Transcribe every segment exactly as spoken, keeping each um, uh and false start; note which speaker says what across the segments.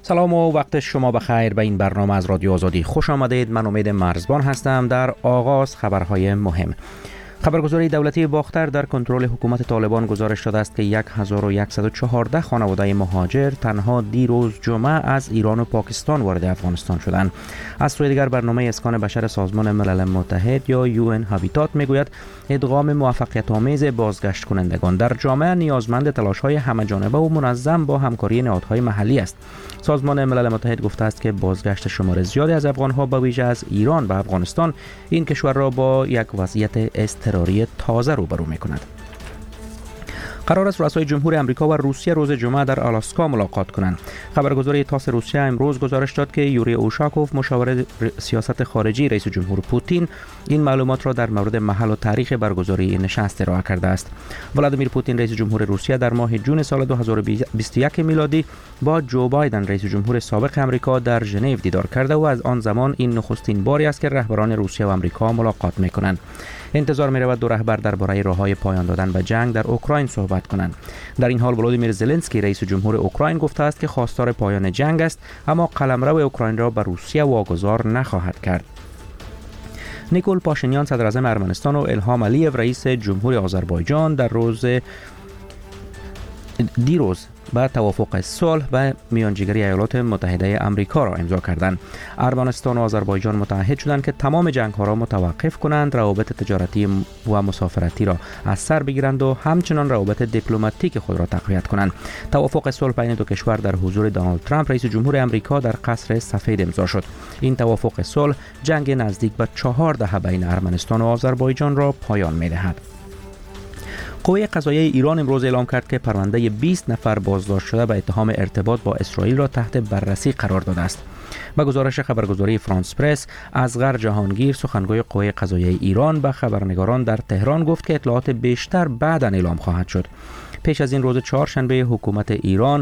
Speaker 1: سلام و وقت شما بخیر. به این برنامه از رادیو آزادی خوش آمدید. من امید مرزبان هستم. در آغاز خبرهای مهم. خبرگزاری دولتی باختر در کنترل حکومت طالبان گزارش داده است که هزار و صد و چهارده خانواده مهاجر تنها دیروز جمعه از ایران و پاکستان وارد افغانستان شدند. از سوی دیگر برنامه اسکان بشر سازمان ملل متحد یا یو ان هابیتات میگوید ادغام موفقیت آمیز بازگشت کنندگان در جامعه نیازمند تلاش‌های همه‌جانبه و منظم با همکاری نهادهای محلی است. سازمان ملل متحد گفته است که بازگشت شمار زیادی از افغان‌ها به ویژه از ایران به افغانستان این کشور را با یک وضعیت اضطراری تازه روبرو می‌کند. قرار است رؤسای جمهور آمریکا و روسیه روز جمعه در آلاسکا ملاقات کنند. خبرگزاری تاس روسیه امروز گزارش داد که یوری اوشاکوف مشاور سیاست خارجی رئیس جمهور پوتین این معلومات را در مورد محل و تاریخ برگزاری این نشست ارائه کرده است. ولادیمیر پوتین رئیس جمهور روسیه در ماه جون سال دو هزار و بیست و یک میلادی با جو بایدن رئیس جمهور سابق آمریکا در ژنو دیدار کرده و از آن زمان این نخستین باری است که رهبران روسیه و آمریکا ملاقات می‌کنند. انتظار می‌رود دو رهبر درباره راه‌های پایان دادن به جنگ در اوکراین صحبت کنند. در این حال ولادیمیر زلنسکی رئیس جمهور اوکراین گفته است که خواستار پایان جنگ است، اما قلمرو اوکراین را به روسیه واگذار نخواهد کرد. نیکول پاشینیان صدر اعظم ارمنستان و الهام علیو رئیس جمهور آذربایجان در روز دیروز با توافق صلح و میانجیگری ایالات متحده آمریکا را امضا کردند. ارمنستان و آذربایجان متعهد شدند که تمام جنگ‌ها را متوقف کنند، روابط تجارتی و مسافرتی را از سر بگیرند و همچنان روابط دیپلماتیک خود را تقویت کنند. توافق صلح بین دو کشور در حضور دونالد ترامپ رئیس جمهور آمریکا در قصر سفید امضا شد. این توافق صلح جنگ نزدیک به چهار دهه بین ارمنستان و آذربایجان را پایان می‌دهد. قوه قضاییه ایران امروز اعلام کرد که پرونده بیست نفر بازداشت شده به اتهام ارتباط با اسرائیل را تحت بررسی قرار داده است. با گزارش خبرگزاری فرانس پرس، اصغر جهانگیر سخنگوی قوه قضاییه ایران به خبرنگاران در تهران گفت که اطلاعات بیشتر بعداً اعلام خواهد شد. پیش از این روز چهارشنبه حکومت ایران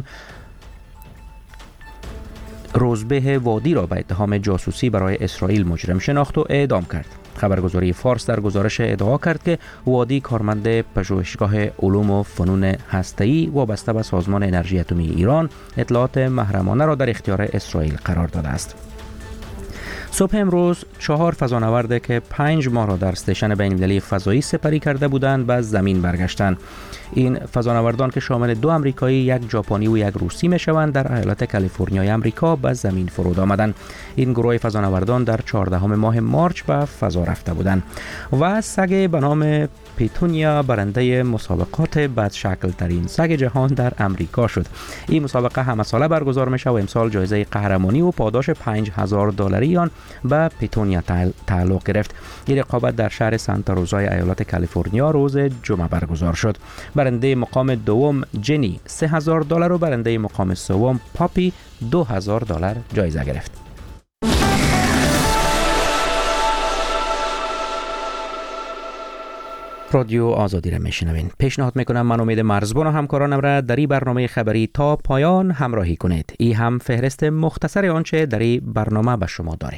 Speaker 1: روزبه وادی را به اتهام جاسوسی برای اسرائیل مجرم شناخت و اعدام کرد. خبرگزاری فارس در گزارش ادعا کرد که وادی کارمند پژوهشگاه علوم و فنون هسته‌ای وابسته به سازمان انرژی اتمی ایران اطلاعات محرمانه را در اختیار اسرائیل قرار داده است. صبح امروز چهار فضانورد که پنج ماه را در استیشن بین‌المللی فضایی سپری کرده بودند به زمین برگشتند. این فضانوردان که شامل دو آمریکایی، یک ژاپنی و یک روسی میشوند در ایالت کالیفرنیای آمریکا به زمین فرود آمدند. این گروه فضانوردان در چهاردهم ماه مارچ به فضا رفته بودند و سگ به نام پیتونیا برنده مسابقات بدشکل ترین سگ جهان در امریکا شد. این مسابقه همه ساله برگزار میشه و امسال جایزه قهرمانی و پاداش پنج هزار دلاری آن به پیتونیا تعلق گرفت. این رقابت در شهر سانتا روزای ایالت کالیفرنیا روز جمعه برگزار شد. برنده مقام دوم جنی سه هزار دلار و برنده مقام سوم پاپی دو هزار دلار جایزه گرفت. رادیو آزادی را میشنوین. پیشنهاد میکنم من امید مرزبان و همکارانم را در این برنامه خبری تا پایان همراهی کنید. این هم فهرست مختصر آنچه در این برنامه به شما داریم.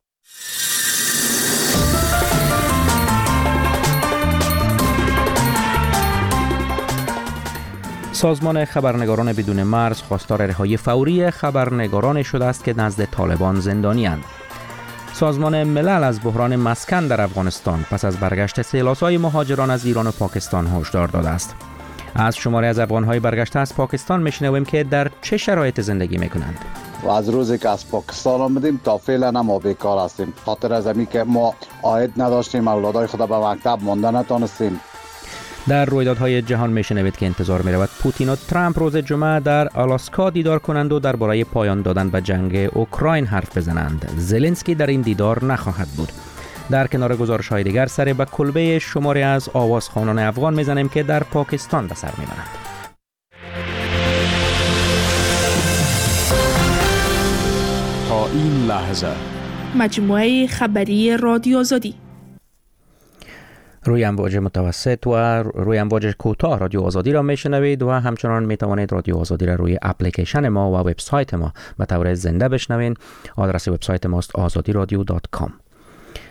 Speaker 1: سازمان خبرنگاران بدون مرز خواستار رهایی فوری خبرنگاران شده است که نزد طالبان زندانی‌اند. سازمان ملل از بحران مسکن در افغانستان پس از برگشت سیلاس‌های مهاجران از ایران و پاکستان هشدار داده است. از شماری از افغان‌های برگشته از پاکستان میشنویم که در چه شرایط زندگی میکنند.
Speaker 2: و از روزی که از پاکستان آمدیم تا فعلا ما بیکار هستیم، خاطر از اینکه که ما عاید نداشتیم، اولادای خود به مکتب مانده نتونستیم.
Speaker 1: در رویدادهای جهان میشنوید که انتظار میرود پوتین و ترامپ روز جمعه در آلاسکا دیدار کنند و درباره پایان دادن به جنگ اوکراین حرف بزنند. زلنسکی در این دیدار نخواهد بود. در کنار گزارش‌های دیگر سر به کلبه شماری از آوازخوانان افغان میزنیم که در پاکستان به سر میبرند.
Speaker 3: تا این لحظه
Speaker 4: مجموعه خبری رادیو آزادی
Speaker 1: روی امواج متوسط و روی امواج کوتاه رادیو آزادی را میشنوید و همچنان میتوانید رادیو آزادی را روی اپلیکیشن ما و وبسایت ما به طور زنده بشنوید. آدرس وبسایت ماست آزادی رادیو دات کام.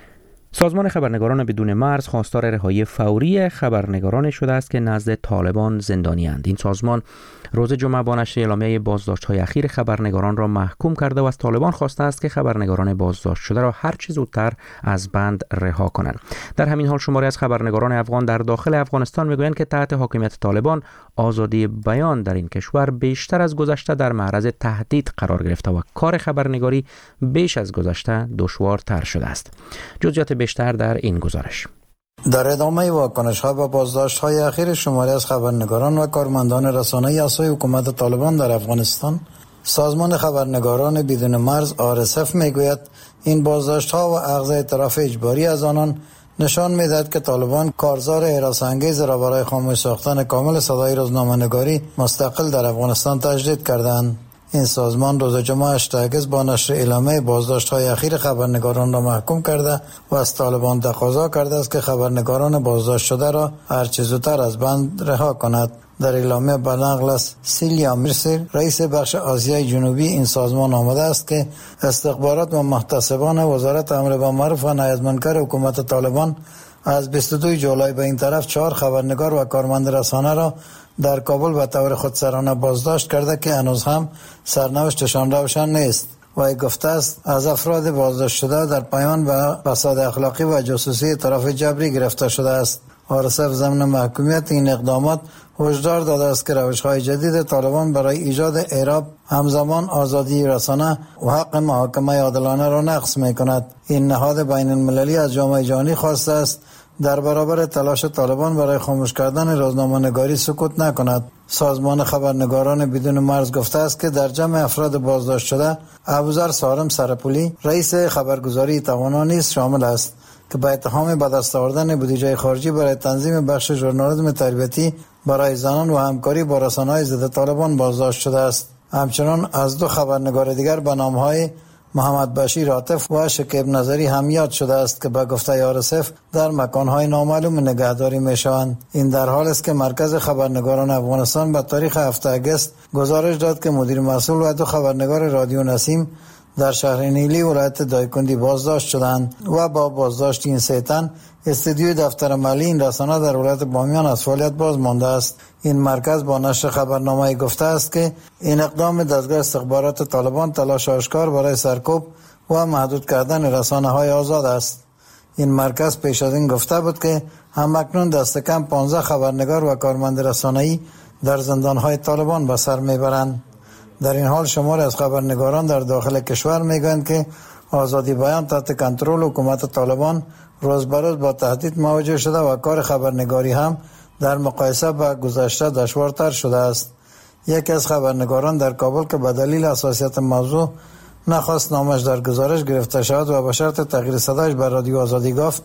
Speaker 1: سازمان خبرنگاران بدون مرز خواستار رهایی فوری خبرنگاران شده است که نزد طالبان زندانی‌اند. این سازمان روز جمعه با نشر اعلامیه بازداشت‌های اخیر خبرنگاران را محکوم کرده و از طالبان خواسته است که خبرنگاران بازداشت شده را هر چه زودتر از بند رها کنند. در همین حال شماری از خبرنگاران افغان در داخل افغانستان میگویند که تحت حاکمیت طالبان آزادی بیان در این کشور بیشتر از گذشته در معرض تهدید قرار گرفته و کار خبرنگاری بیش از گذشته دشوارتر شده است. جزئیات بیشتر در این گزارش.
Speaker 5: در ادامه واکنش‌ها به بازداشت‌های اخیر شماری از خبرنگاران و کارمندان رسانه‌ای از سوی حکومت طالبان در افغانستان، سازمان خبرنگاران بدون مرز آر اس اف میگوید این بازداشت‌ها و اخذ اعتراف اجباری از آنان نشان می‌دهد که طالبان کارزار هراس‌انگیز را برای خاموش ساختن کامل صدای روزنامه‌نگاری مستقل در افغانستان تجدید کردند. این سازمان روز جمعه هشت اگست با نشر اعلامیه بازداشت‌های اخیر خبرنگاران را محکوم کرده و از طالبان تقاضا کرده است که خبرنگاران بازداشت شده را هر چه زودتر از بند رها کند. در اعلامیه به نقل از سیلیا میرسیر، رئیس بخش آسیای جنوبی این سازمان آمده است که استخبارات و محتسبان وزارت امر بالمعروف و نهی از منکر حکومت طالبان از بیست و دو جولای به این طرف چهار خبرنگار و کارمند رسانه را در کابل به طور خودسرانه بازداشت کرده که هنوز هم سرنوشتشان روشن نیست. و گفته است از افراد بازداشت شده در پایان به فساد اخلاقی و جاسوسی اعتراف جبری گرفته شده است. آر اس اف ضمن محکومیت این اقدامات هشدار داده است که روش‌های جدید طالبان برای ایجاد اعراب همزمان آزادی رسانه و حق محاکمه عادلانه را نقض می‌کند. این نهاد بین المللی از جامعه جهانی خواسته است در برابر تلاش طالبان برای خاموش کردن روزنامه‌نگاری سکوت نکند. سازمان خبرنگاران بدون مرز گفته است که در جمع افراد بازداشت شده ابوذر سارم سرپولی رئیس خبرگزاری توانا نیز شامل است که به اتهام به دست آوردن بودجه خارجی برای تنظیم بخش ژورنالیسم تربیتی برای زنان و همکاری با رسانه‌های ضد طالبان بازداشت شده است. همچنین از دو خبرنگار دیگر به نام‌های محمد بشیر عاطف و شکیب نظری هم یاد شده است که به گفته آر اس اف در مکان‌های نامعلوم نگهداری می‌شوند. این در حال است که مرکز خبرنگاران افغانستان به تاریخ هفت اگست گزارش داد که مدیر مسئول و دو خبرنگار رادیو نسیم در شهر نیلی ولایت دایکندی بازداشت شدند و با بازداشت این سه تن استودیوی دفتر ملی این رسانه در ولایت بامیان از فعالیت باز مانده است. این مرکز با نشر خبرنامه‌ای گفته است که این اقدام دستگاه استخبارات طالبان تلاش آشکار برای سرکوب و محدود کردن رسانه‌های آزاد است. این مرکز پیش از این گفته بود که همکنون دست کم پانزده خبرنگار و کارمند رسانه‌ای در زندان‌های طالبان به سر میبرند. در این حال شماری از خبرنگاران در داخل کشور میگویند که آزادی بیان تحت کنترل حکومت طالبان روز به روز با تهدید مواجه شده و کار خبرنگاری هم در مقایسه با گذشته دشوارتر شده است. یکی از خبرنگاران در کابل که به دلیل حساسیت موضوع نخواست نامش در گزارش گرفته شود و به شرط تغییر صدایش به رادیو آزادی گفت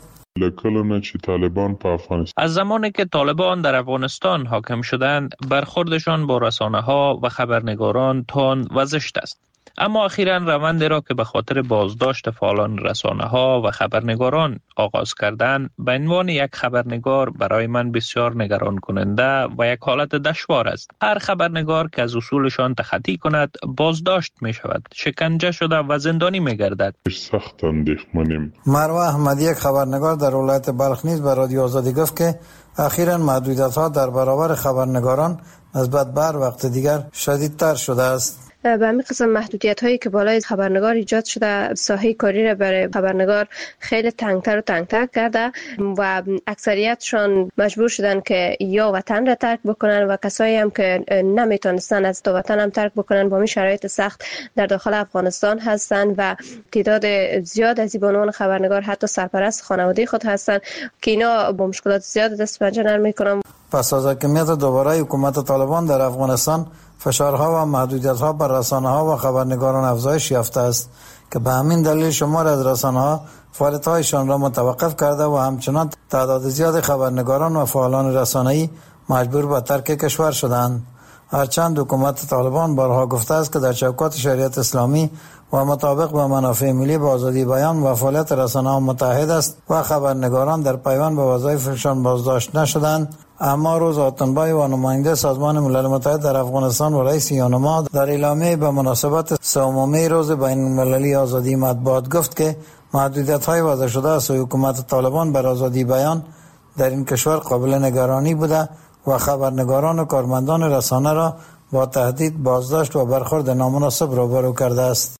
Speaker 6: از زمانی که طالبان در افغانستان حاکم شدند برخوردشان با رسانه‌ها و خبرنگاران تند و زشت است. اما اخیراً روندی را که به خاطر بازداشت فعالان رسانه‌ها و خبرنگاران آغاز کردند به عنوان یک خبرنگار برای من بسیار نگران کننده و یک حالت دشوار است. هر خبرنگار که از اصولشان تخطی کند بازداشت می شود، شکنجه شده و زندانی می گردد.
Speaker 5: سخت اندیشمنیم. مروه احمدی یک خبرنگار در ولایت بلخ نیز به رادیو آزادی گفت که اخیراً محدودیت‌ها در برابر خبرنگاران نسبت به هر وقت دیگر شدیدتر شده است.
Speaker 7: به همین قسم محدودیت هایی که بالای خبرنگار ایجاد شده ساحه کاری را برای خبرنگار خیلی تنگتر و تنگتر کرده و اکثریتشان مجبور شدن که یا وطن را ترک بکنن و کسایی هم که نمیتونستن از دو وطن هم ترک بکنن با این شرایط سخت در داخل افغانستان هستن و تعداد زیاد از بانوان خبرنگار حتی سرپرست خانواده خود هستن که اینا با مشکلات زیاد دست پنجه نرم میکنن.
Speaker 5: پس از حاکمیت دوباره حکومت طالبان در افغانستان فشارها و محدودیت‌ها بر رسانه‌ها و خبرنگاران افزایش یافته است که به همین دلیل شمار از رسانه‌ها فعالیت‌هایشان را متوقف کرده و همچنان تعداد زیاد خبرنگاران و فعالان رسانه‌ای مجبور به ترک کشور شدند. هرچند حکومت طالبان بارها گفته است که در چوکات شریعت اسلامی و مطابق با منافع ملی به آزادی بیان و فعالیت رسانه‌ها متحد است و خبرنگاران در پیوند به وظایفشان بازداشت نشدند، اما روز آتنبای و نماینده سازمان ملل متحد در افغانستان و رئیس یونما در اعلامیه به مناسبت سومین روز بین المللی آزادی مطبوعات گفت که محدودیت های وضع شده از سوی حکومت طالبان بر آزادی بیان در این کشور قابل نگرانی بوده و خبرنگاران و کارمندان رسانه را با تهدید، بازداشت و برخورد نامناسب روبرو کرده است.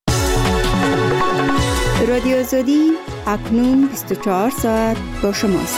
Speaker 8: رادیو آزادی اکنون بیست و چهار ساعت با شماست.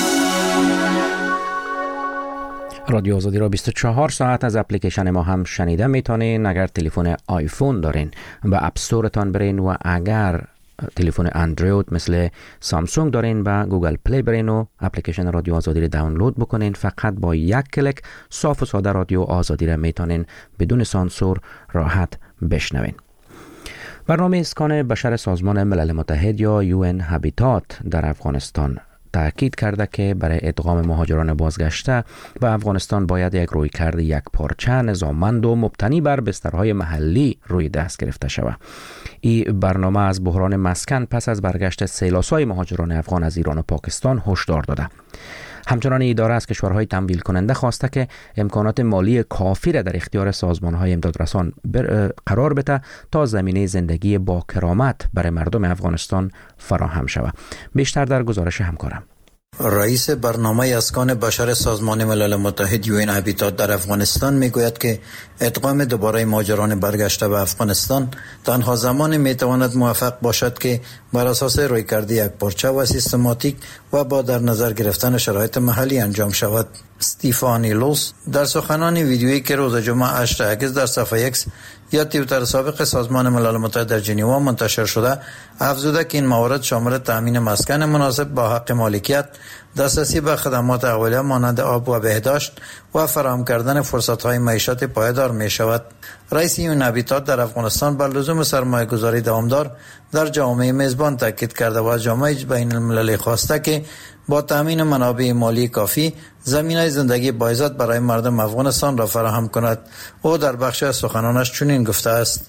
Speaker 1: رادیو آزادی را بیست و چهار ساعت از اپلیکیشن ما هم شنیده میتونین. اگر تلفن آیفون دارین به اپ استورتان برین و اگر تلفن اندروید مثل سامسونگ دارین به گوگل پلی برین و اپلیکیشن رادیو آزادی را دانلود بکنین. فقط با یک کلیک صاف و ساده رادیو آزادی را میتونین بدون سانسور راحت بشنوین. برنامه اسکان بشر سازمان ملل متحد یا یو ان هابیتات در افغانستان تأکید کرده که برای ادغام مهاجران بازگشته به افغانستان باید یک رویکرد یک پارچه، نظاممند و مبتنی بر بسترهای محلی روی دست گرفته شود. این برنامه از بحران مسکن پس از برگشت سیلاسای مهاجران افغان از ایران و پاکستان هشدار داده. همچنان اداره از کشورهای تمویل کننده خواسته که امکانات مالی کافی را در اختیار سازمانهای امدادرسان قرار بده تا زمینه زندگی با کرامت برای مردم افغانستان فراهم شود. بیشتر در گزارش همکارم.
Speaker 5: رئیس برنامه اسکان بشر سازمان ملل متحد یو ان هابیتات در افغانستان میگوید که ادغام دوباره مهاجران برگشته به افغانستان تنها زمان میتواند موفق باشد که بر اساس رویکرد یک پارچه و سیستماتیک و با در نظر گرفتن شرایط محلی انجام شود. استیفانی لوس در سخنان ویدیویی که روز جمعه هشت اگست در صفحه ایکس یا توییتر سابق سازمان ملل متحد در ژنو منتشر شده افزوده که این موارد شامل تامین مسکن مناسب با حق مالکیت، دسترسی به خدمات اولیه مانند آب و بهداشت و فراهم کردن فرصت‌های معیشت پایدار می شود. رئیس یو ان هابیتات در افغانستان بر لزوم سرمایه‌گذاری دوامدار در جامعه میزبان تاکید کرده و از جامعه بین المللی خواسته که با تامین منابع مالی کافی زمینه زندگی باعزت برای مردم افغانستان را فراهم کند. او در بخش از سخنانش چنین گفته است: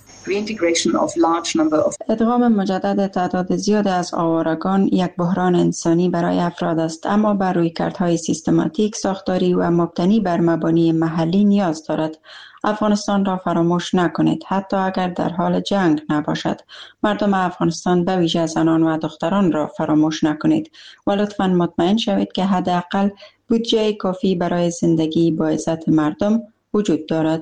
Speaker 8: ادغام مجدد تعداد زیاد از آوارگان یک بحران انسانی برای افراد است، اما بر رویکردهای سیستماتیک، ساختاری و مبتنی بر مبانی محلی نیاز دارد. افغانستان را فراموش نکنید، حتی اگر در حال جنگ نباشد. مردم افغانستان به ویژه زنان و دختران را فراموش نکنید و لطفاً مطمئن شوید که حداقل بودجه کافی برای زندگی با عزت مردم وجود دارد.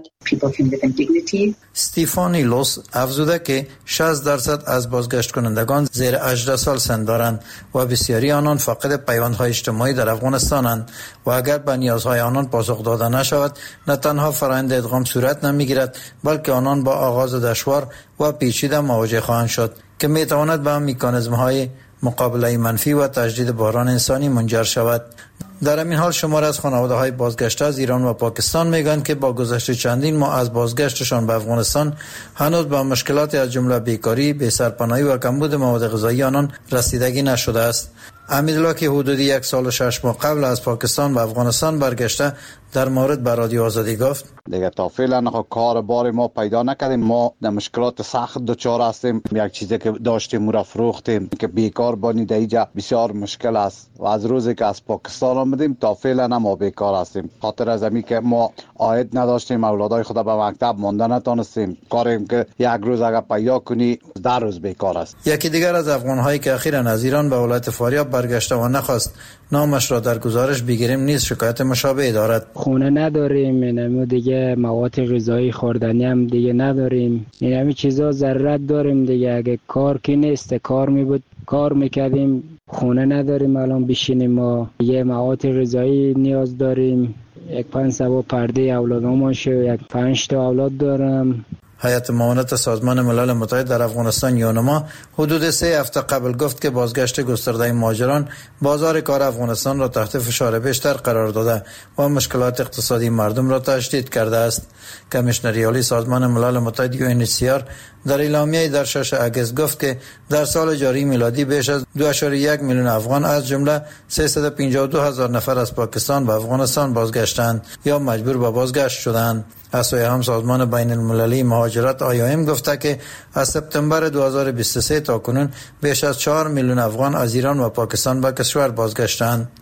Speaker 5: استیفانی لوس افزوده که شصت درصد از بازگشت کنندگان زیر هجده سال سن دارند و بسیاری آنان فاقد پیوندهای اجتماعی در افغانستانند و اگر به نیازهای آنان پاسخ داده نشود نه تنها فرآیند ادغام صورت نمیگیرد بلکه آنان با آغاز دشوار و پیچیده مواجه خواهند شد که میتواند به مکانیزم‌های مقابله منفی و تجدید بحران انسانی منجر شود. در همین حال شمار از خانواده‌های بازگشته از ایران و پاکستان میگویند که با گذشت چندین ماه از بازگشتشان به افغانستان هنوز به مشکلات از جمله بیکاری، بی‌سرپناهی و کمبود مواد غذایی آنان رسیدگی نشده است. امیدالله که حدود یک سال و شش ماه قبل از پاکستان به افغانستان برگشته در مورد به رادیو آزادی گفت:
Speaker 2: دیگه تا فعلا کار بار ما پیدا نکردیم، ما در مشکلات سخت دچار هستیم. یک چیزی که داشتیم را فروختیم که بیکار بانی در اینجا بسیار مشکل است و از روزی که از پاکستان آمدیم تا فعلا ما بیکار هستیم. خاطر از اینکه که ما عاید نداشتیم، اولادای خود به مکتب مانده نتونستیم. کاریم که یک روز اگر پیدا کنی در روز بیکار است.
Speaker 5: یکی دیگر از افغان‌هایی که اخیراً از ایران به ولایت فاریاب برگشته و نخواست نامش را در گزارش بگیریم نیز شکایت مشابه دارد.
Speaker 9: خونه نداریم، اینم دیگه مواد غذایی خوردنی هم دیگه نداریم، اینم چیزا ضرورت داریم دیگه. اگه کار کی نیست، کار می بود کار میکردیم. خونه نداریم الان بشینیم، ما یه مواد غذایی نیاز داریم. یک پنج سبا پرده اولادام شو، یک پنج تا اولاد دارم.
Speaker 5: هیئت معاونت سازمان ملل متحد در افغانستان یونما حدود سه هفته قبل گفت که بازگشت گسترده مهاجران بازار کار افغانستان را تحت فشار بیشتر قرار داده و مشکلات اقتصادی مردم را تشدید کرده است. کمیشنر عالی سازمان ملل متحد یو ان اچ سی آر در اعلامیه‌ای در شش اگست گفت که در سال جاری میلادی بیش از دو ممیز یک میلیون افغان از جمله سیصد و پنجاه و دو هزار نفر از پاکستان به افغانستان بازگشتند یا مجبور به بازگشت شدند. از سوی هم سازمان بین المللی مهاجرت آی او ام گفته که از سپتامبر دو هزار و بیست و سه تا کنون بیش از چهار میلیون افغان از ایران و پاکستان به کشور بازگشتند.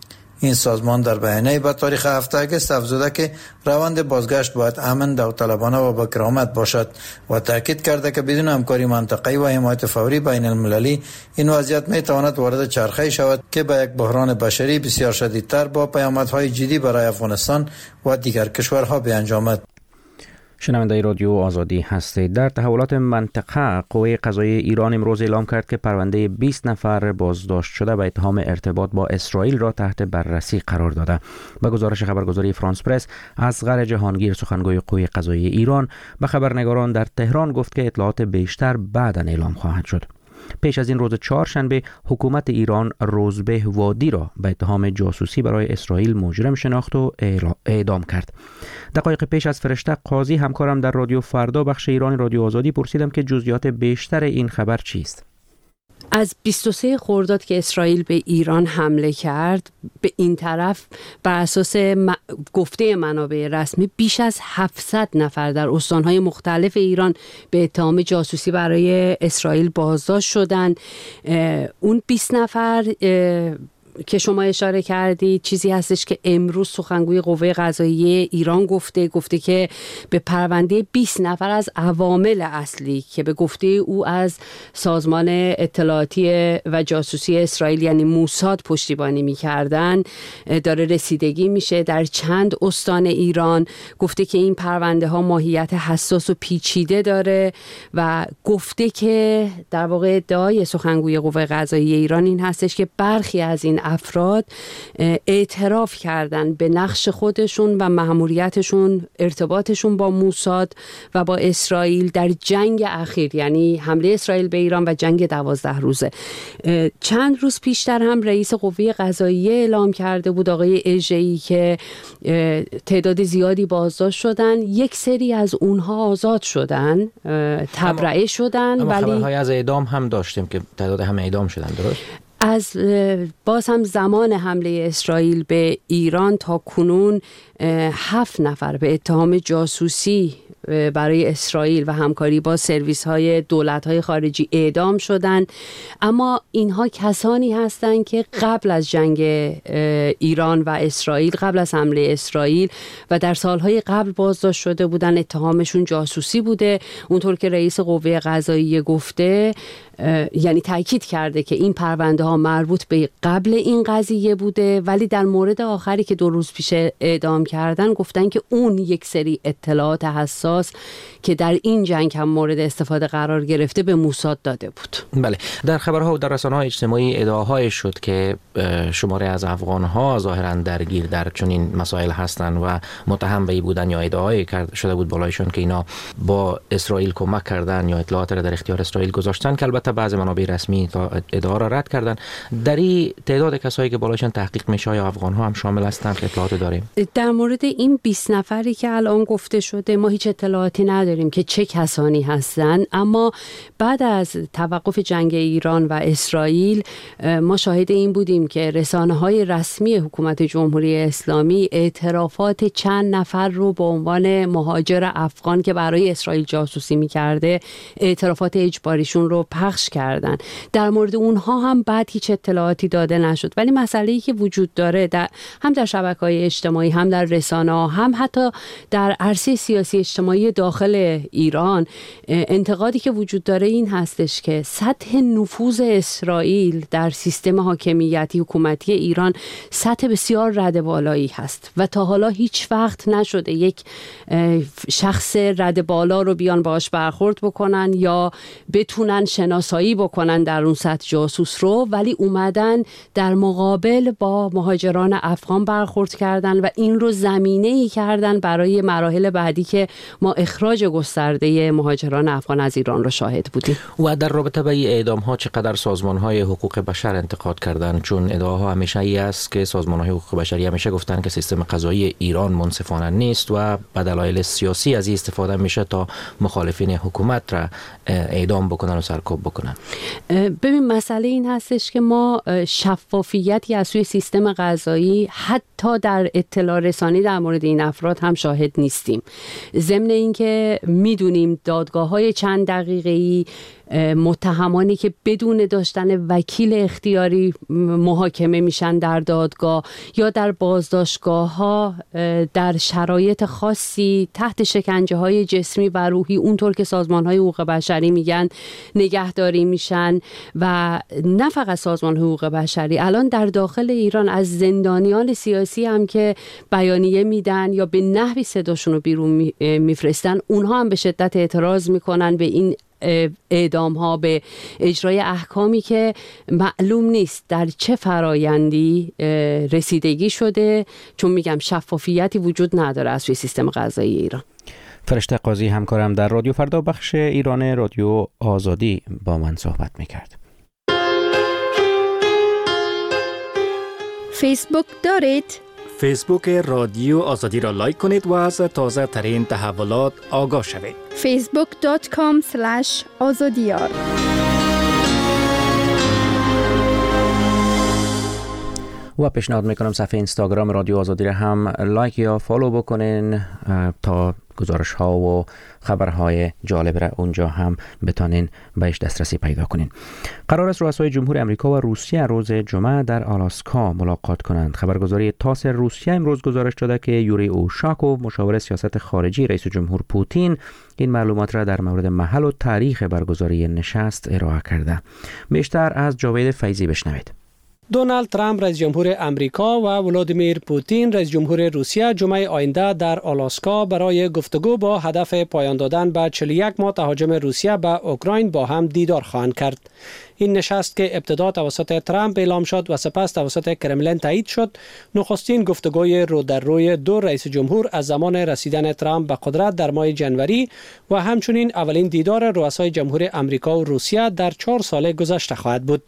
Speaker 5: این سازمان در بیانیه به تاریخ هفتم آگوست افزوده که روند بازگشت باید امن، داوطلبانه و با کرامت باشد و تاکید کرده که بدون همکاری منطقه‌ای و حمایت فوری بین المللی این وضعیت می تواند وارد چرخه‌ای شود که به یک بحران بشری بسیار شدیدتر با پیامدهای جدی برای افغانستان و دیگر کشورها بیانجامد.
Speaker 1: شنونده رادیو آزادی هستید. در تحولات منطقه، قوه قضاییه ایران امروز اعلام کرد که پرونده بیست نفر بازداشت شده به اتهام ارتباط با اسرائیل را تحت بررسی قرار داده. به گزارش خبرگزاری فرانس پرس، اصغر جهانگیر سخنگوی قوه قضاییه ایران به خبرنگاران در تهران گفت که اطلاعات بیشتر بعداً اعلام خواهد شد. پیش از این روز چهارشنبه حکومت ایران روزبه وادی را به اتهام جاسوسی برای اسرائیل مجرم شناخت و اعدام کرد. دقایق پیش از فرشته قاضی همکارم در رادیو فردا بخش ایران رادیو آزادی پرسیدم که جزئیات بیشتر این خبر چیست.
Speaker 10: از بیست و سه خرداد که اسرائیل به ایران حمله کرد به این طرف بر اساس م... گفته منابع رسمی بیش از هفتصد نفر در استانهای مختلف ایران به اتهام جاسوسی برای اسرائیل بازداشت شدند. اون بیست نفر که شما اشاره کردید چیزی هستش که امروز سخنگوی قوه قضاییه ایران گفته گفته که به پرونده بیست نفر از عوامل اصلی که به گفته او از سازمان اطلاعاتی و جاسوسی اسرائیل یعنی موساد پشتیبانی می‌کردن داره رسیدگی میشه در چند استان ایران. گفته که این پرونده ها ماهیت حساس و پیچیده داره و گفته که در واقع ادعای سخنگوی قوه قضاییه ایران این هستش که برخی از این افراد اعتراف کردن به نقش خودشون و مأموریتشون، ارتباطشون با موساد و با اسرائیل در جنگ اخیر، یعنی حمله اسرائیل به ایران و جنگ دوازده روزه. چند روز پیشتر هم رئیس قوه قضاییه اعلام کرده بود آقای اژه‌ای که تعداد زیادی بازداشت شدن، یک سری از اونها آزاد شدن، تبرئه شدن،
Speaker 1: اما
Speaker 10: ولی
Speaker 1: خبرهای از اعدام هم داشتیم که تعداد همه اعدام شدن. درست؟
Speaker 10: از باز هم زمان حمله اسرائیل به ایران تا کنون هفت نفر به اتهام جاسوسی برای اسرائیل و همکاری با سرویس های دولت های خارجی اعدام شدند، اما اینها کسانی هستند که قبل از جنگ ایران و اسرائیل، قبل از حمله اسرائیل و در سالهای قبل بازداشت شده بودن، اتهامشون جاسوسی بوده. اونطور که رئیس قوه قضاییه گفته، یعنی تاکید کرده که این پرونده ها مربوط به قبل این قضیه بوده، ولی در مورد آخری که دو روز پیش اعدام کردن گفتن که اون یک سری اطلاعات حساس که در این جنگ هم مورد استفاده قرار گرفته به موساد داده بود.
Speaker 1: بله، در خبرها و در رسانه‌های اجتماعی ادعاهای شد که شماره از افغان‌ها ظاهراً درگیر در چنین مسائل هستند و متهم به بودن یا ادعای شده بود بالایشون که اینا با اسرائیل کمک کردن یا اطلاعات را در اختیار اسرائیل گذاشتن، که البته بعضی منابع رسمی ادعا را رد کردن. در این تعداد کسایی که بالایشون تحقیق میشه یا افغان‌ها هم شامل هستند که اطلاعات داریم؟
Speaker 10: در مورد این بیست نفری که الان گفته شده ما هیچ اطلاعاتی نداریم که چه کسانی هستند، اما بعد از توقف جنگ ایران و اسرائیل ما شاهد این بودیم که رسانه‌های رسمی حکومت جمهوری اسلامی اعترافات چند نفر رو به عنوان مهاجر افغان که برای اسرائیل جاسوسی می‌کرده اعترافات اجباریشون رو پخش کردن. در مورد اونها هم بعد هیچ اطلاعاتی داده نشد، ولی مسئله‌ای که وجود داره در هم در شبکه‌های اجتماعی، هم در رسانه‌ها، هم حتی در عرصه سیاسی اجتماعی داخل ایران، انتقادی که وجود داره این هستش که سطح نفوذ اسرائیل در سیستم حاکمیتی حکومتی ایران سطح بسیار رده بالایی هست و تا حالا هیچ وقت نشده یک شخص رده بالا رو بیان باهاش برخورد بکنن یا بتونن شناسایی بکنن در اون سطح جاسوس رو، ولی اومدن در مقابل با مهاجران افغان برخورد کردن و این رو زمینه‌ای کردن برای مراحل بعدی که ما اخراج گسترده مهاجران افغان از ایران رو شاهد بودیم.
Speaker 1: و در رابطه با این اعدام ها چقدر سازمان های حقوق بشر انتقاد کردن؟ چون ادعاها همیشه ای است که سازمان های حقوق بشری همیشه گفتن که سیستم قضایی ایران منصفانه نیست و به دلایل سیاسی از این استفاده میشه تا مخالفین حکومت را اعدام بکنن و سرکوب بکنن.
Speaker 10: ببین مسئله این هستش که ما شفافیتی از سوی سیستم قضایی حتی در اطلاع رسانی در مورد این افراد هم شاهد نیستیم. ضمن اینکه میدونیم دادگاه‌های چند دقیقه‌ای متهمانی که بدون داشتن وکیل اختیاری محاکمه میشن در دادگاه یا در بازداشتگاه ها در شرایط خاصی تحت شکنجه های جسمی و روحی اونطور که سازمان های حقوق بشری میگن نگهداری میشن. و نه فقط سازمان حقوق بشری، الان در داخل ایران از زندانیان سیاسی هم که بیانیه میدن یا به نحوی صداشون رو بیرون میفرستن، اونها هم به شدت اعتراض میکنن به این اعدام ها، به اجرای احکامی که معلوم نیست در چه فرایندی رسیدگی شده، چون میگم شفافیتی وجود نداره از توی سیستم قضایی ایران.
Speaker 1: فرشته قاضی همکارم در رادیو فردا بخش ایران رادیو آزادی با من صحبت میکرد.
Speaker 4: فیسبوک دارید؟
Speaker 11: فیسبوک رادیو آزادی را لایک کنید و از تازه ترین تحولات آگاه شوید.
Speaker 4: فیسبوک دات کام اسلش آزادیار.
Speaker 1: و پیشنهاد میکنم صفحه اینستاگرام رادیو آزادی را هم لایک یا فالو بکنین تا گزارش ها و خبرهای جالب را اونجا هم بتانین بهش دسترسی پیدا کنین. قرار است رؤسای جمهور امریکا و روسیه روز جمعه در آلاسکا ملاقات کنند. خبرگزاری تاس روسیه امروز گزارش داده که یوری اوشاکوف مشاور سیاست خارجی رئیس جمهور پوتین این معلومات را در مورد محل و تاریخ برگزاری نشست ارائه کرده. بیشتر از جاوید فیضی بشنوید.
Speaker 12: دونالد ترامپ رئیس جمهور امریکا و ولادیمیر پوتین رئیس جمهور روسیه جمعه آینده در آلاسکا برای گفتگو با هدف پایان دادن به چهل و یک ماه تهاجم روسیه به اوکراین با هم دیدار خواهند کرد. این نشست که ابتدا توسط ترامپ اعلام شد و سپس توسط کرملین تایید شد، نخستین گفتگوی رو در روی دو رئیس جمهور از زمان رسیدن ترامپ به قدرت در ماه جنوری و همچنین اولین دیدار رؤسای جمهور امریکا و روسیه در چهار سال گذشته خواهد بود.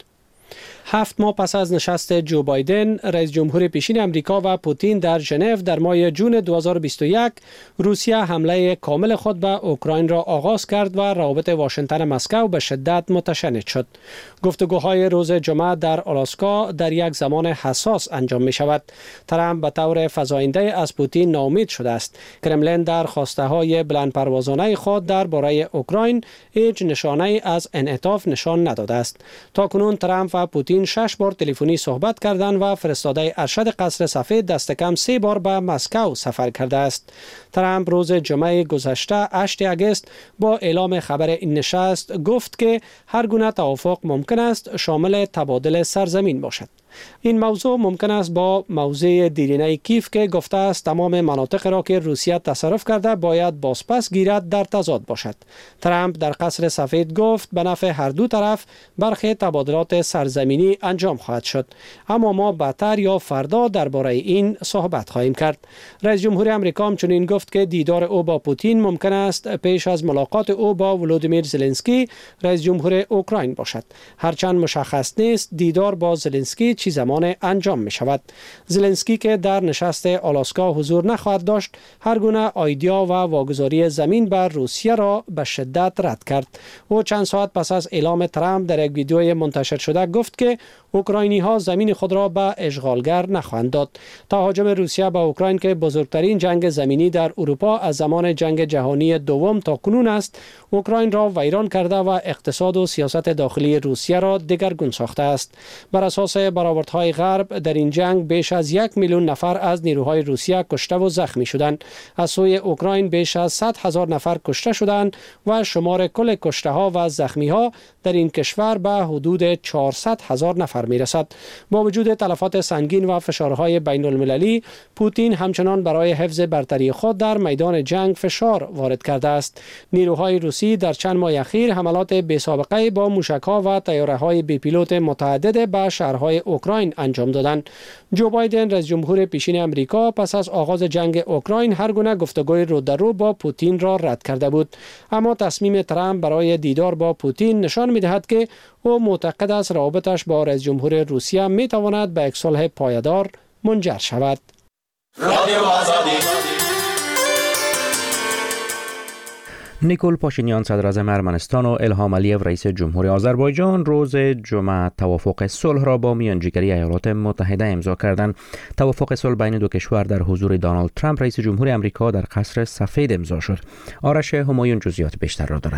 Speaker 12: هفت ماه پس از نشست جو بایدن رئیس جمهور پیشین امریکا و پوتین در ژنو در ماه جون دو هزار و بیست و یک، روسیه حمله کامل خود به اوکراین را آغاز کرد و روابط واشنگتن مسکو به شدت متشنج شد. گفتگوهای روز جمعه در آلاسکا در یک زمان حساس انجام می شود. ترامپ به طور فزاینده از پوتین ناامید شده است. کرملین در خواسته های بلندپروازانه خود درباره اوکراین هیچ نشانه از انعطاف نشان نداده است. تاکنون ترامپ و پوتین شش بار تلفنی صحبت کردند و فرستاده ارشد قصر سفید دست کم سه بار به مسکو سفر کرده است. ترامپ روز جمعه گذشته هشتم اگست با اعلام خبر این نشست گفت که هر گونه توافق ممکن است شامل تبادل سرزمین باشد. این موضوع ممکن است با موضع دیرینه کیف که گفته است تمام مناطق را که روسیه تصرف کرده باید بازپس گیرد در تضاد باشد. ترامپ در قصر سفید گفت به نفع هر دو طرف برخی تبادلات سرزمینی انجام خواهد شد، اما ما بعدتر یا فردا درباره این صحبت خواهیم کرد. رئیس جمهور امریکا همچنین گفت که دیدار او با پوتین ممکن است پیش از ملاقات او با ولودیمیر زلنسکی رئیس جمهور اوکراین باشد، هرچند مشخص نیست دیدار با زلنسکی چه زمان انجام می شود. زلنسکی که در نشست آلاسکا حضور نخواهد داشت، هر گونه ایده و واگذاری زمین بر روسیه را به شدت رد کرد. او چند ساعت پس از اعلام ترامپ در یک ویدیوی منتشر شده گفت که اوکراینی ها زمین خود را به اشغالگر نخواهند داد. تهاجم روسیه به اوکراین که بزرگترین جنگ زمینی در اروپا از زمان جنگ جهانی دوم تا کنون است، اوکراین را ویران کرده و اقتصاد و سیاست داخلی روسیه را دگرگون ساخته است. بر اساس برآوردهای غرب در این جنگ بیش از یک میلیون نفر از نیروهای روسیه کشته و زخمی شدند. از سوی اوکراین بیش از صد هزار نفر کشته شدند و شمار کل کشته ها و زخمی ها در این کشور به حدود چهارصد هزار نفر می رسد. با وجود تلفات سنگین و فشارهای بین المللی، پوتین همچنان برای حفظ برتری خود در میدان جنگ فشار وارد کرده است. نیروهای روسی در چند ماه اخیر حملات بی‌سابقه با موشک‌ها و طیاره‌های بی پیلوت متعدد به شهرهای اوکراین انجام دادند. جو بایدن رئیس جمهور پیشین امریکا پس از آغاز جنگ اوکراین هر گونه گفتگوی رو در رو با پوتین را رد کرده بود، اما تصمیم ترامپ برای دیدار با پوتین نشان می‌دهد که او معتقد است روابطش با رئیس جمهور روسیه می‌تواند به یک صلح پایدار منجر شود.
Speaker 1: نیکول پاشینیان صدر اعظم ارمنستان و الهام علیو رئیس جمهور آذربایجان روز جمعه توافق صلح را با میانجیگری ایالات متحده امضا کردند. توافق صلح بین دو کشور در حضور دونالد ترامپ رئیس جمهور آمریکا در قصر سفید امضا شد. آرش همایون جزئیات بیشتر را دارد.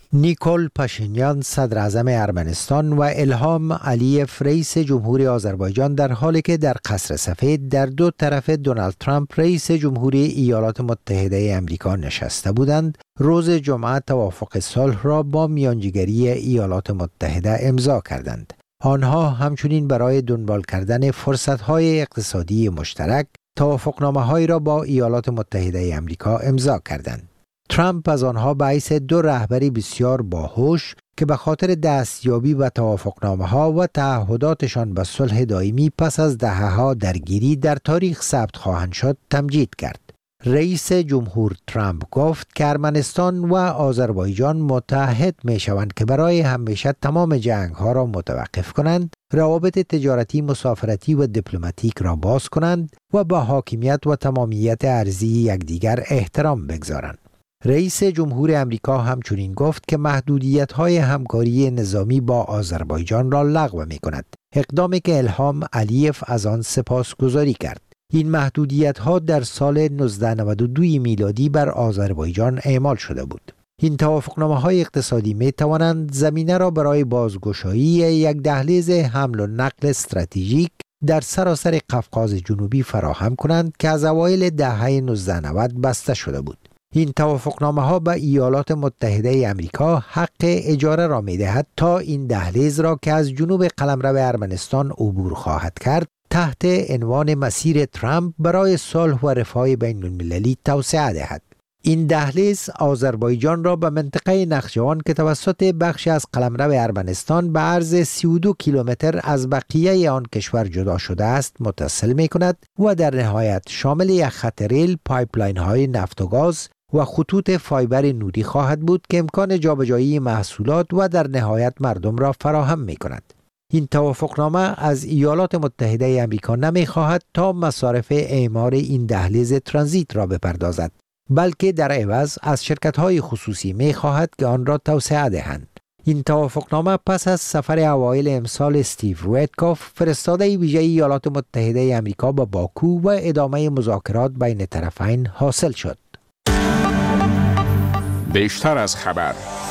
Speaker 13: نیکول پاشینیان صدر اعظم ارمنستان و الهام علیف رئیس جمهوری آذربایجان در حالی که در قصر سفید در دو طرف دونالد ترامپ رئیس جمهوری ایالات متحده آمریکا نشسته بودند، روز جمعه توافق صلح را با میانجیگری ایالات متحده امضا کردند. آنها همچنین برای دنبال کردن فرصت‌های اقتصادی مشترک توافقنامه‌هایی را با ایالات متحده آمریکا امضا کردند. ترامپ از آنها به حیث دو رهبری بسیار باهوش که به خاطر دستیابی به توافقنامه‌ها و تعهداتشان به صلح دائمی پس از دهه‌ها درگیری در تاریخ ثبت خواهند شد تمجید کرد. رئیس جمهور ترامپ گفت که ارمنستان و آذربایجان متحد می شوند که برای همیشه تمام جنگ‌ها را متوقف کنند، روابط تجارتی، مسافرتی و دیپلماتیک را باز کنند و با حاکمیت و تمامیت ارضی یکدیگر احترام بگذارند. رئیس جمهور آمریکا همچنین گفت که محدودیت‌های همکاری نظامی با آذربایجان را لغو می‌کند، اقدامی که الهام علیف از آن سپاسگزاری کرد. این محدودیت‌ها در سال هزار و نود و دو میلادی بر آذربایجان اعمال شده بود. این توافقنامه‌های اقتصادی می‌توانند زمینه را برای بازگشایی یک دهلیز حمل و نقل استراتژیک در سراسر قفقاز جنوبی فراهم کنند که از اوایل دهه هزار و نود بسته شده بود. این توافقنامه ها به ایالات متحده آمریکا حق اجاره را می دهد تا این دهلیز را که از جنوب قلمرو ارمنستان عبور خواهد کرد تحت عنوان مسیر ترامپ برای صلح و رفاه بین المللی توسعه دهد. این دهلیز آذربایجان را به منطقه نخجوان که توسط بخشی از قلمرو ارمنستان به عرض سی و دو کیلومتر از بقیه آن کشور جدا شده است متصل می کند و در نهایت شامل یک خط ریل، پایپلاین های نفت و گاز و خطوط فایبر نوری خواهد بود که امکان جابجایی محصولات و در نهایت مردم را فراهم می کند. این توافقنامه از ایالات متحده آمریکا نمی خواهد تا مصارف اعمار این دهلیز ترانزیت را بپردازد، بلکه در عوض از شرکت‌های خصوصی می خواهد که آن را توسعه دهند. این توافقنامه پس از سفر اوایل امسال استیو ویتکاف، فرستاده ویژه ایالات متحده آمریکا به باکو و ادامه مذاکرات بین طرفین حاصل شد.
Speaker 3: بیشتر از خبر.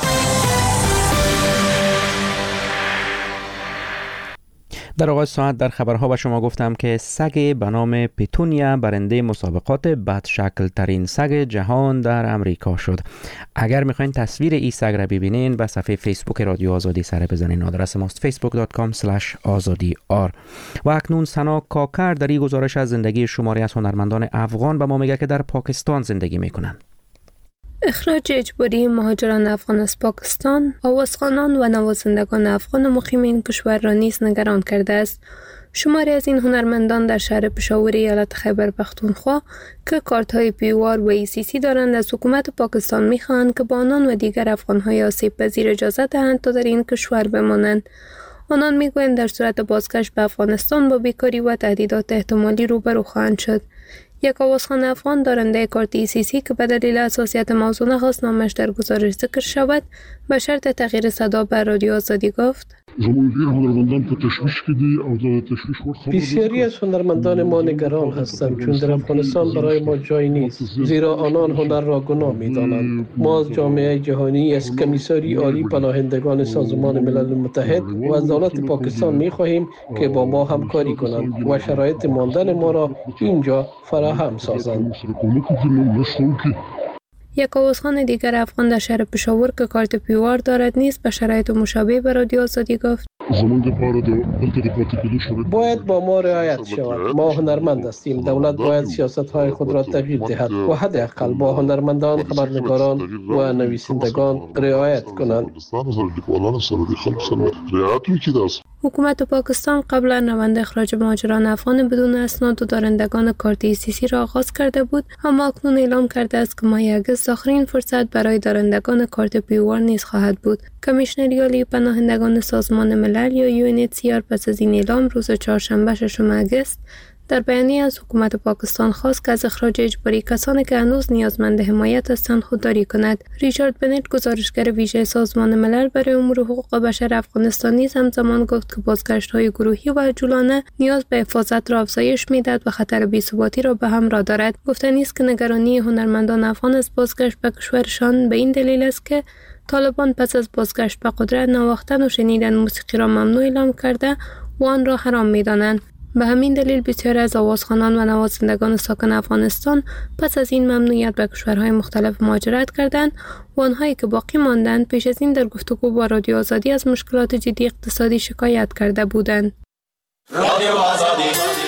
Speaker 1: در آغاز ساعت در خبرها به شما گفتم که سگ به نام پیتونیا برنده مسابقات بدشکل ترین سگ جهان در امریکا شد. اگر میخواین تصویر این سگ را ببینین به صفحه فیسبوک رادیو آزادی سر بزنین. آدرس ماست فیسبوک دات کام اسلش آزادی آر. و اکنون سنا کاکر در این گزارش از زندگی شماری از هنرمندان افغان به ما میگه که در پاکستان زندگی میکنن.
Speaker 14: اخراج اجباری مهاجران افغان از پاکستان، آوازخوانان و نوازندگان افغان و مقیمین کشور را نیز نگران کرده است. شماری از این هنرمندان در شهر پشاور ایالت خیبر پختونخوا که کارت‌های پیوار و ای سی سی دارند از حکومت پاکستان می‌خواهند که با آنان و دیگر افغان‌های آسیب پذیر اجازه دهند تا در این کشور بمانند. آنان می‌گویند در صورت بازگشت به افغانستان با بیکاری و تهدیدات احتمالی روبرو خواهند شد. یک آوازخوان افغان دارنده کارت ای سی سی که به دلیل حساسیت موضوع نخواست نامش در گزارش ذکر شود، به شرط تغییر صدا بر رادیو آزادی گفت:
Speaker 12: بسیاری از هنرمندان ما نگران هستند چون در افغانستان برای ما جای نیست، زیرا آنان هنر را گناه می‌دانند. ما از جامعه جهانی، از کمیساری عالی پناهندگان سازمان ملل متحد و از دولت پاکستان می‌خواهیم که با ما همکاری کنند و شرایط ماندن ما را اینجا فراهم سازند.
Speaker 14: یک آوازخوان دیگر افغان در شهر پشاور که کارت پیوار دارد نیز به شرایط مشابه به رادیو آزادی گفت:
Speaker 12: باید با ما رعایت شود. ما هنرمند هستیم. دولت باید سیاست‌های خود را تغییر دهد و حداقل با هنرمندان، خبرنگاران و نویسندگان رعایت کنند.
Speaker 14: حکومت پاکستان قبلا روند اخراج مهاجران افغان بدون اسناد و دارندگان کارت ای سی سی را آغاز کرده بود، اما اکنون اعلام کرده است که ماه اگست آخرین فرصت برای دارندگان کارت پیوار نیز خواهد بود. کمیشنری عالی پناهندگان سازمان ملل یا یو ان اچ سی آر پس از این اعلام روز چهارشنبه ششم اگست در بیانیه از حکومت پاکستان خواست که از اخراج اجباری کسانی که هنوز نیازمند حمایت هستند خودداری کند. ریچارد بنت، گزارشگر ویژه سازمان ملل برای امور حقوق بشر افغانستان نیز همزمان گفت که بازگشت‌های گروهی و عجولانه نیاز به حفاظت را افزایش می‌دهد و خطر بی‌ثباتی را به همراه دارد. گفتنی است که نگرانی هنرمندان افغان از بازگشت به کشورشان به این دلیل است که طالبان پس از بازگشت به قدرت نواختن و شنیدن موسیقی را ممنوع اعلام کرده و آن را حرام می‌دانند. به همین دلیل بسیاری از آوازخوانان و نوازندگان ساکن افغانستان پس از این ممنوعیت به کشورهای مختلف مهاجرت کردند و آنهایی که باقی ماندند پیش از این در گفتگو با رادیو آزادی از مشکلات جدی اقتصادی شکایت کرده بودند. رادیو آزادی